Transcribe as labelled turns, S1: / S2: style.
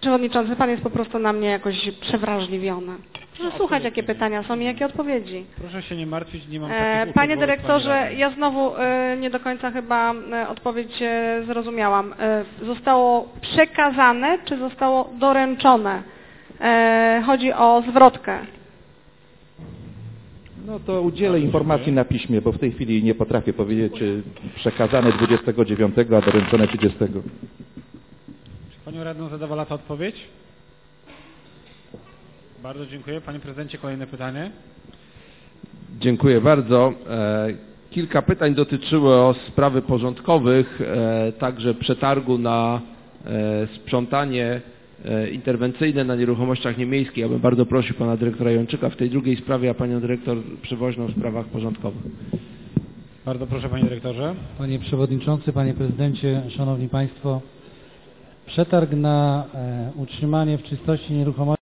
S1: Przewodniczący, pan jest po prostu na mnie jakoś przewrażliwiony. Proszę słuchać, jakie pytania są i jakie odpowiedzi.
S2: Proszę się nie martwić, nie mam takich
S1: Panie dyrektorze, ja znowu nie do końca chyba odpowiedź zrozumiałam. Zostało przekazane, czy zostało doręczone? Chodzi o zwrotkę.
S3: No to udzielę informacji na piśmie, bo w tej chwili nie potrafię powiedzieć, czy przekazane 29, a doręczone 30.
S2: Czy Panią radną zadowala ta odpowiedź? Bardzo dziękuję. Panie prezydencie, kolejne pytanie.
S4: Dziękuję bardzo. Kilka pytań dotyczyło sprawy porządkowych, także przetargu na sprzątanie interwencyjne na nieruchomościach niemiejskich. Ja bym bardzo prosił pana dyrektora Jończyka w tej drugiej sprawie, a panią dyrektor Przewoźną w sprawach porządkowych.
S2: Bardzo proszę, panie dyrektorze.
S5: Panie przewodniczący, panie prezydencie, szanowni państwo. Przetarg na utrzymanie w czystości nieruchomości